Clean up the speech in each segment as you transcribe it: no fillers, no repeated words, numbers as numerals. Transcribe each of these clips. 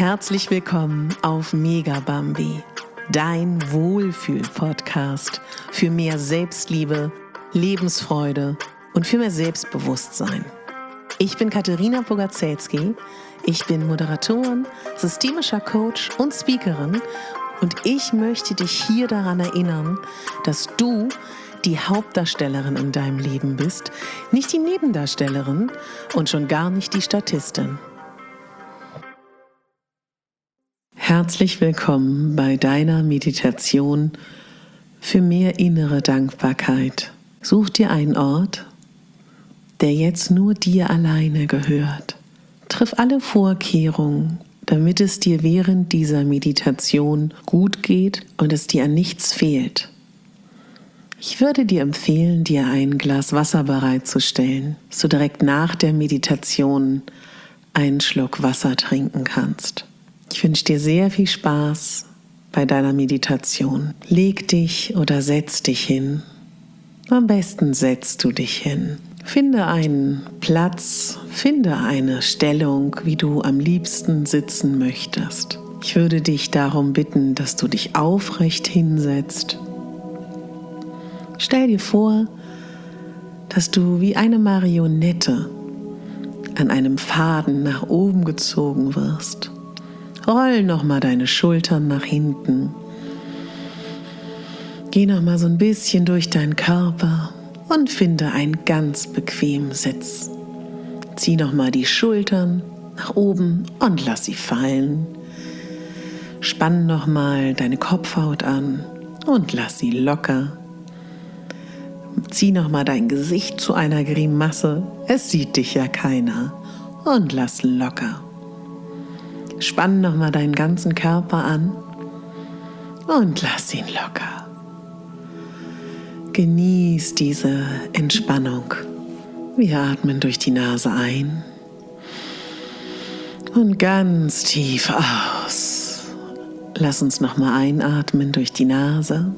Herzlich willkommen auf Mega Bambi, dein Wohlfühl-Podcast für mehr Selbstliebe, Lebensfreude und für mehr Selbstbewusstsein. Ich bin Katharina Bogaczewski, ich bin Moderatorin, systemischer Coach und Speakerin und ich möchte dich hier daran erinnern, dass du die Hauptdarstellerin in deinem Leben bist, nicht die Nebendarstellerin und schon gar nicht die Statistin. Herzlich willkommen bei deiner Meditation für mehr innere Dankbarkeit. Such dir einen Ort, der jetzt nur dir alleine gehört. Triff alle Vorkehrungen, damit es dir während dieser Meditation gut geht und es dir an nichts fehlt. Ich würde dir empfehlen, dir ein Glas Wasser bereitzustellen, dass du direkt nach der Meditation einen Schluck Wasser trinken kannst. Ich wünsche dir sehr viel Spaß bei deiner Meditation. Leg dich oder setz dich hin. Am besten setzt du dich hin. Finde einen Platz, finde eine Stellung, wie du am liebsten sitzen möchtest. Ich würde dich darum bitten, dass du dich aufrecht hinsetzt. Stell dir vor, dass du wie eine Marionette an einem Faden nach oben gezogen wirst. Roll nochmal deine Schultern nach hinten. Geh nochmal so ein bisschen durch deinen Körper und finde einen ganz bequemen Sitz. Zieh nochmal die Schultern nach oben und lass sie fallen. Spann nochmal deine Kopfhaut an und lass sie locker. Zieh nochmal dein Gesicht zu einer Grimasse, es sieht dich ja keiner, und lass locker. Spann nochmal deinen ganzen Körper an und lass ihn locker. Genieß diese Entspannung. Wir atmen durch die Nase ein und ganz tief aus. Lass uns nochmal einatmen durch die Nase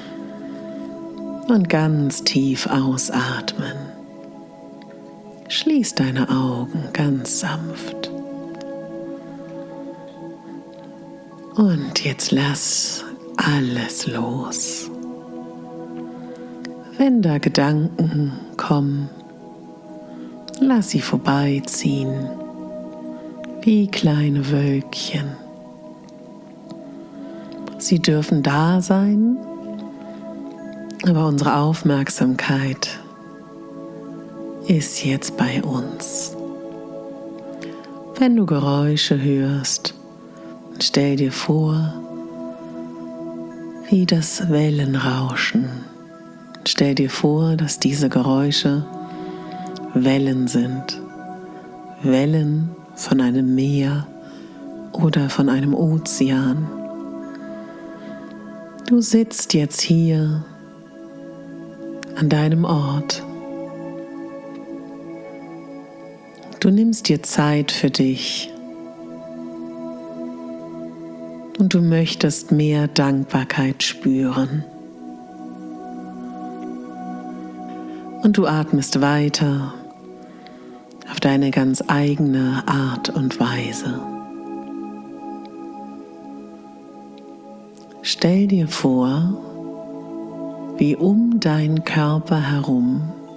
und ganz tief ausatmen. Schließ deine Augen ganz sanft. Und jetzt lass alles los. Wenn da Gedanken kommen, lass sie vorbeiziehen, wie kleine Wölkchen. Sie dürfen da sein, aber unsere Aufmerksamkeit ist jetzt bei uns. Wenn du Geräusche hörst, stell dir vor, wie das Wellenrauschen. Stell dir vor, dass diese Geräusche Wellen sind. Wellen von einem Meer oder von einem Ozean. Du sitzt jetzt hier an deinem Ort. Du nimmst dir Zeit für dich. Und du möchtest mehr Dankbarkeit spüren. Und du atmest weiter auf deine ganz eigene Art und Weise. Stell dir vor, wie um deinen Körper herum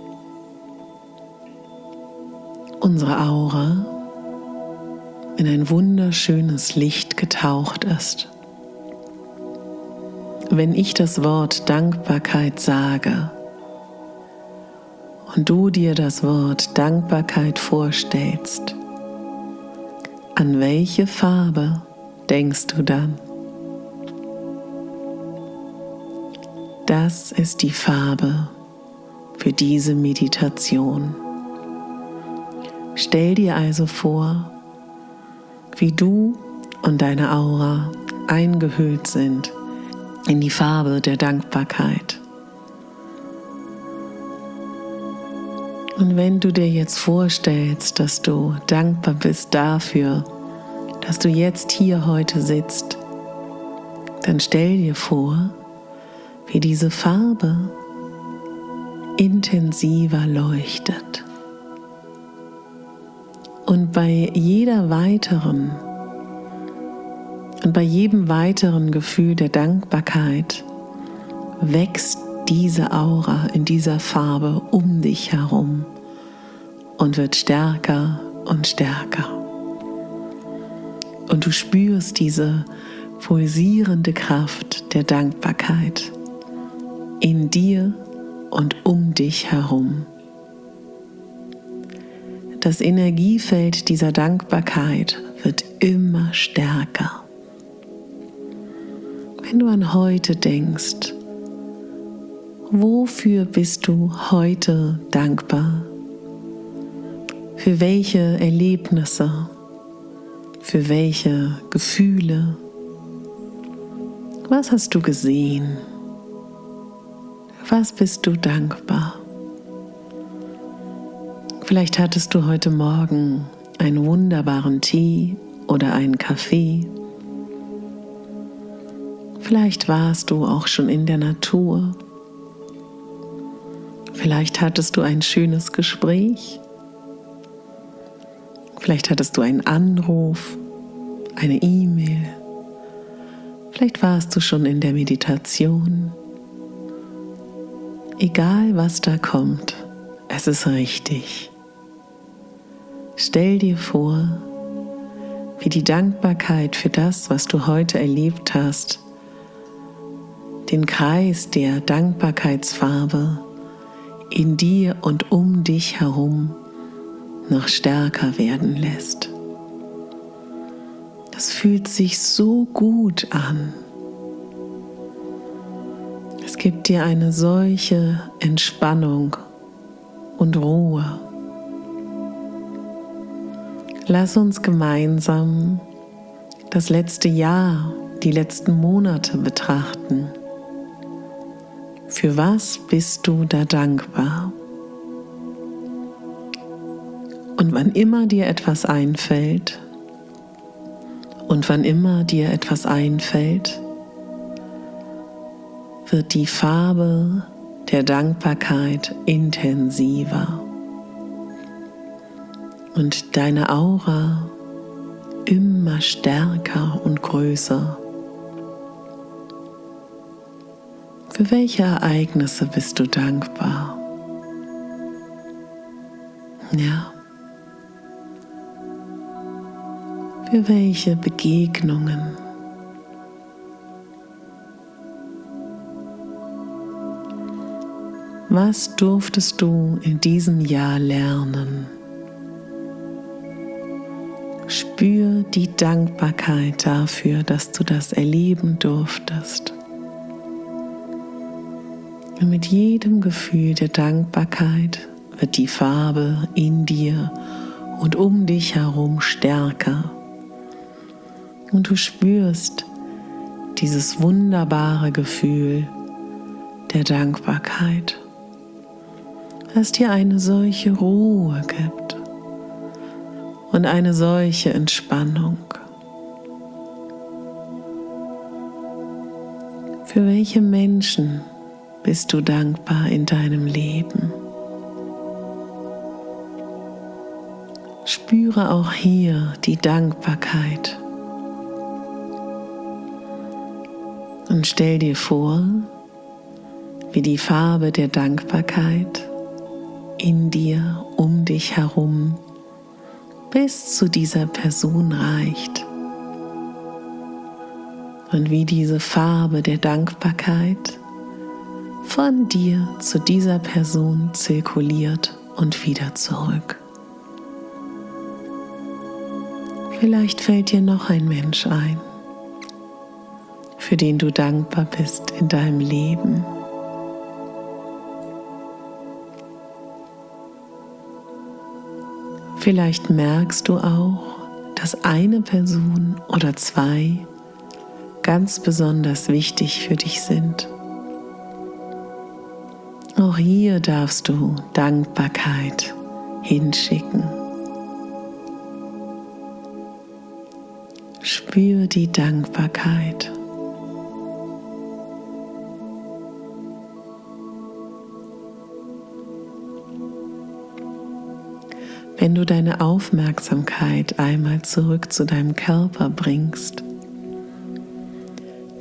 unsere Aura in ein wunderschönes Licht getaucht ist. Wenn ich das Wort Dankbarkeit sage und du dir das Wort Dankbarkeit vorstellst, an welche Farbe denkst du dann? Das ist die Farbe für diese Meditation. Stell dir also vor, wie du und deine Aura eingehüllt sind in die Farbe der Dankbarkeit. Und wenn du dir jetzt vorstellst, dass du dankbar bist dafür, dass du jetzt hier heute sitzt, dann stell dir vor, wie diese Farbe intensiver leuchtet. Und bei jeder weiteren Und bei jedem weiteren Gefühl der Dankbarkeit wächst diese Aura in dieser Farbe um dich herum und wird stärker und stärker. Und du spürst diese pulsierende Kraft der Dankbarkeit in dir und um dich herum. Das Energiefeld dieser Dankbarkeit wird immer stärker. Wenn du an heute denkst, wofür bist du heute dankbar? Für welche Erlebnisse? Für welche Gefühle? Was hast du gesehen? Was bist du dankbar? Vielleicht hattest du heute Morgen einen wunderbaren Tee oder einen Kaffee. Vielleicht warst du auch schon in der Natur. Vielleicht hattest du ein schönes Gespräch. Vielleicht hattest du einen Anruf, eine E-Mail. Vielleicht warst du schon in der Meditation. Egal, was da kommt, es ist richtig. Stell dir vor, wie die Dankbarkeit für das, was du heute erlebt hast, den Kreis der Dankbarkeitsfarbe in dir und um dich herum noch stärker werden lässt. Das fühlt sich so gut an. Es gibt dir eine solche Entspannung und Ruhe. Lass uns gemeinsam das letzte Jahr, die letzten Monate betrachten. Für was bist du da dankbar? Und wann immer dir etwas einfällt, wird die Farbe der Dankbarkeit intensiver und deine Aura immer stärker und größer. Für welche Ereignisse bist du dankbar? Ja. Für welche Begegnungen? Was durftest du in diesem Jahr lernen? Spür die Dankbarkeit dafür, dass du das erleben durftest. Und mit jedem Gefühl der Dankbarkeit wird die Farbe in dir und um dich herum stärker. Und du spürst dieses wunderbare Gefühl der Dankbarkeit, das dir eine solche Ruhe gibt und eine solche Entspannung. Für welche Menschen bist du dankbar in deinem Leben? Spüre auch hier die Dankbarkeit und stell dir vor, wie die Farbe der Dankbarkeit in dir, um dich herum, bis zu dieser Person reicht. Und wie diese Farbe der Dankbarkeit von dir zu dieser Person zirkuliert und wieder zurück. Vielleicht fällt dir noch ein Mensch ein, für den du dankbar bist in deinem Leben. Vielleicht merkst du auch, dass eine Person oder zwei ganz besonders wichtig für dich sind. Auch hier darfst du Dankbarkeit hinschicken. Spür die Dankbarkeit. Wenn du deine Aufmerksamkeit einmal zurück zu deinem Körper bringst,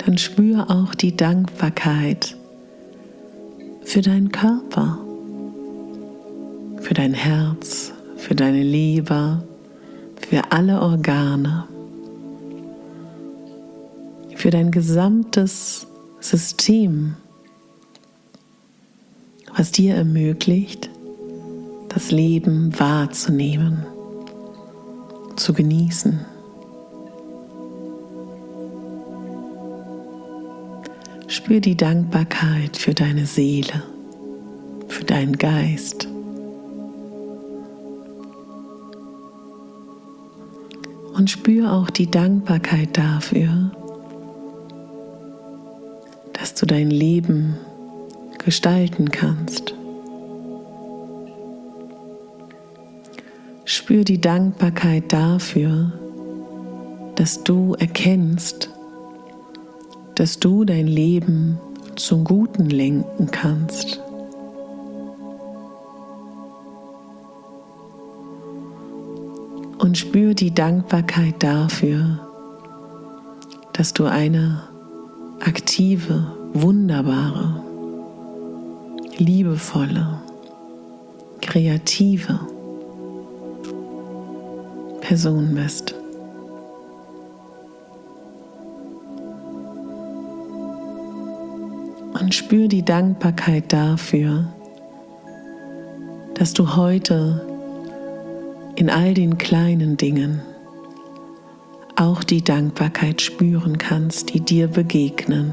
dann spür auch die Dankbarkeit für deinen Körper, für dein Herz, für deine Leber, für alle Organe, für dein gesamtes System, was dir ermöglicht, das Leben wahrzunehmen, zu genießen. Spür die Dankbarkeit für deine Seele, für deinen Geist. Und spür auch die Dankbarkeit dafür, dass du dein Leben gestalten kannst. Spür die Dankbarkeit dafür, dass du erkennst, dass du dein Leben zum Guten lenken kannst. Und spür die Dankbarkeit dafür, dass du eine aktive, wunderbare, liebevolle, kreative Person bist. Und spür die Dankbarkeit dafür, dass du heute in all den kleinen Dingen auch die Dankbarkeit spüren kannst, die dir begegnen.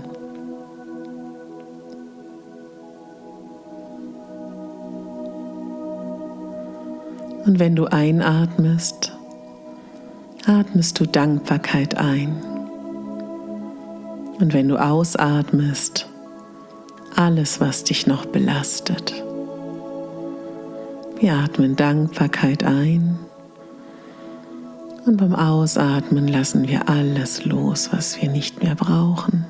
Und wenn du einatmest, atmest du Dankbarkeit ein. Und wenn du ausatmest, alles, was dich noch belastet. Wir atmen Dankbarkeit ein und beim Ausatmen lassen wir alles los, was wir nicht mehr brauchen.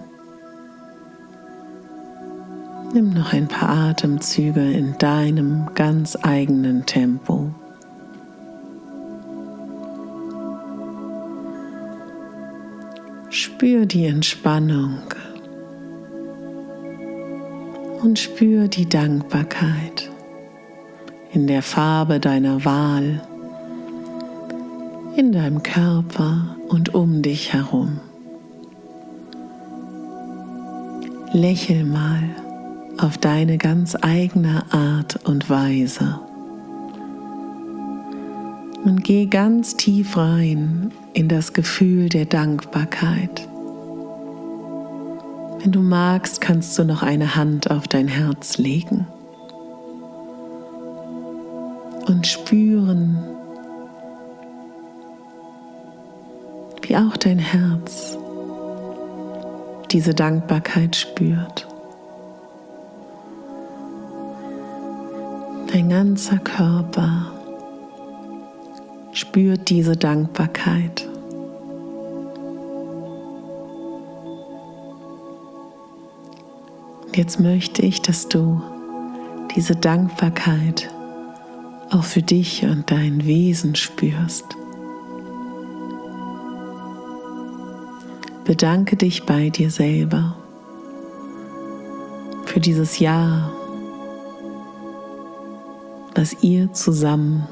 Nimm noch ein paar Atemzüge in deinem ganz eigenen Tempo. Spür die Entspannung und spür die Dankbarkeit in der Farbe deiner Wahl, in deinem Körper und um dich herum. Lächel mal auf deine ganz eigene Art und Weise und geh ganz tief rein in das Gefühl der Dankbarkeit. Wenn du magst, kannst du noch eine Hand auf dein Herz legen und spüren, wie auch dein Herz diese Dankbarkeit spürt. Dein ganzer Körper spürt diese Dankbarkeit. Und jetzt möchte ich, dass du diese Dankbarkeit auch für dich und dein Wesen spürst. Bedanke dich bei dir selber für dieses Jahr, das ihr zusammen.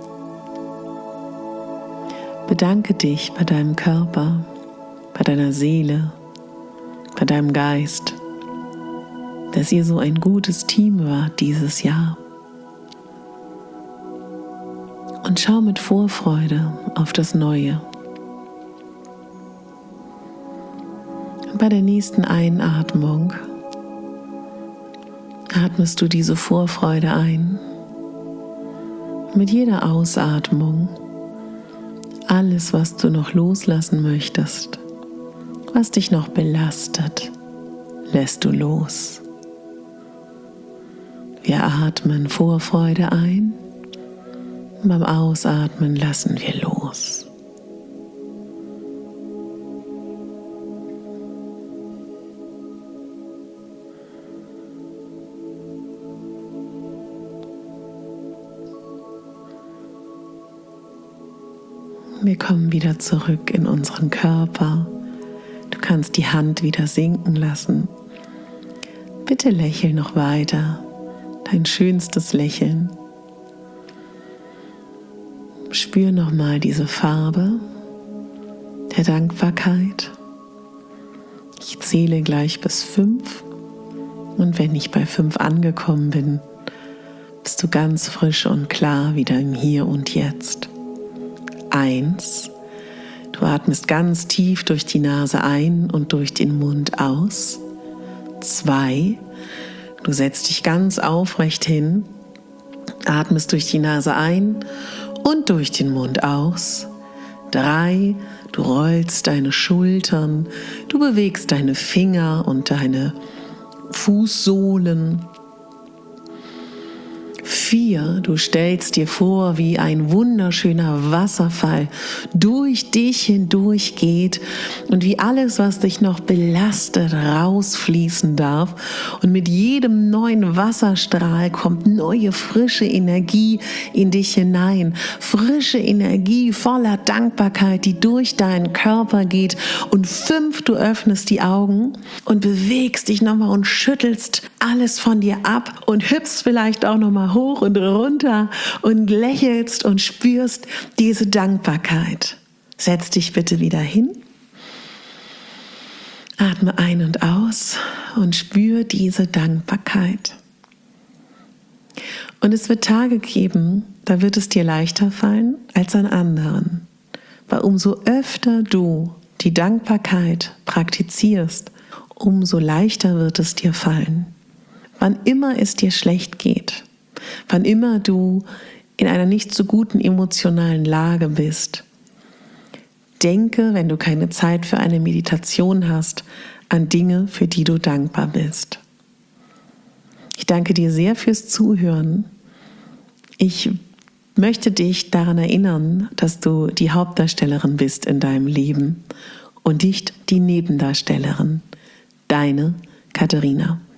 Bedanke dich bei deinem Körper, bei deiner Seele, bei deinem Geist, dass ihr so ein gutes Team wart dieses Jahr. Und schau mit Vorfreude auf das Neue. Und bei der nächsten Einatmung atmest du diese Vorfreude ein. Mit jeder Ausatmung alles, was du noch loslassen möchtest, was dich noch belastet, lässt du los. Wir atmen Vorfreude ein und beim Ausatmen lassen wir los. Wir kommen wieder zurück in unseren Körper. Du kannst die Hand wieder sinken lassen. Bitte lächel noch weiter, dein schönstes Lächeln. Spür nochmal diese Farbe der Dankbarkeit. Ich zähle gleich bis 5 und wenn ich bei 5 angekommen bin, bist du ganz frisch und klar wieder im Hier und Jetzt. 1. Du atmest ganz tief durch die Nase ein und durch den Mund aus. 2. Du setzt dich ganz aufrecht hin, atmest durch die Nase ein und durch den Mund aus. 3. Du rollst deine Schultern, du bewegst deine Finger und deine Fußsohlen. 4. Du stellst dir vor, wie ein wunderschöner Wasserfall durch dich hindurch geht und wie alles, was dich noch belastet, rausfließen darf. Und mit jedem neuen Wasserstrahl kommt neue, frische Energie in dich hinein. Frische Energie voller Dankbarkeit, die durch deinen Körper geht. Und 5, du öffnest die Augen und bewegst dich nochmal und schüttelst alles von dir ab und hüpfst vielleicht auch nochmal hoch und runter und lächelst und spürst diese Dankbarkeit. Setz dich bitte wieder hin. Atme ein und aus und spür diese Dankbarkeit. Und es wird Tage geben, da wird es dir leichter fallen als an anderen. Weil umso öfter du die Dankbarkeit praktizierst, umso leichter wird es dir fallen. Wann immer es dir schlecht geht, wann immer du in einer nicht so guten emotionalen Lage bist, denke, wenn du keine Zeit für eine Meditation hast, an Dinge, für die du dankbar bist. Ich danke dir sehr fürs Zuhören. Ich möchte dich daran erinnern, dass du die Hauptdarstellerin bist in deinem Leben und nicht die Nebendarstellerin. Deine Katharina.